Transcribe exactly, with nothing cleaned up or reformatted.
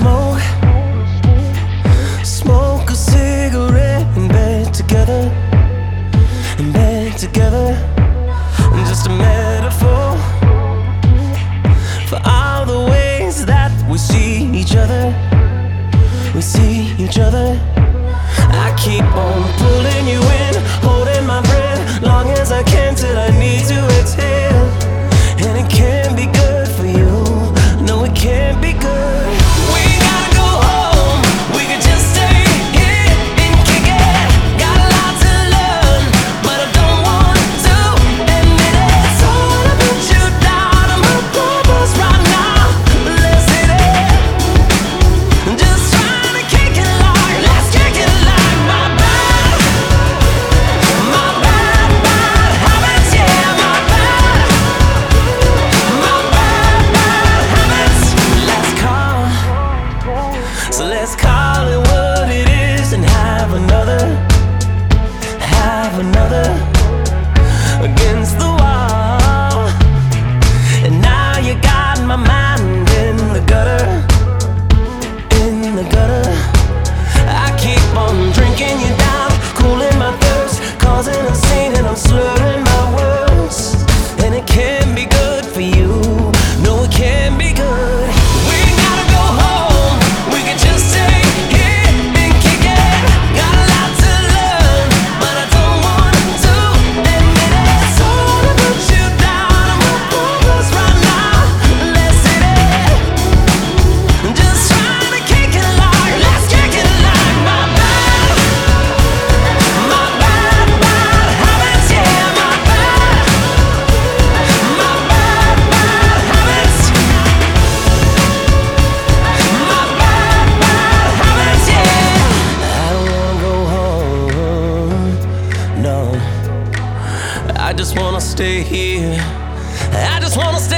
smoke, smoke a cigarette in bed together, in bed together. Just a metaphor for all the ways that we see each other, we see each other. I keep on pulling you in, holding my breath, long as I can till I need to exhale. And it can't be good for you, no it can't be good. We gotta go home, we could just stay here and kick it. Got a lot to learn, but I don't want to admit it. So I wanna put you down, I'm gonna purpose right now. Let's hit it. Just trying to kick it like, let's kick it like my bad, my bad, bad habits, yeah, my bad, my bad, bad habits. Let's call, so let's call it what it is and have another, have another against the wall. And now you got my mind in the gutter, in the gutter. I keep on drinking you down, cooling my thirst, causing a scene and I'm slurring my words. And it can't be good for you, no it can't be good. We gotta go home, we can just stay here and kick it. Got a lot to learn, but I don't want to admit it. So I wanna put you down, I'm gonna focus right now. Let's hit it. Just trying to kick it like, let's kick it like my bad, my bad, bad habits, yeah, my bad, my bad, bad habits, my bad, bad habits, yeah. I don't wanna go home, no. I just wanna stay here. I just wanna stay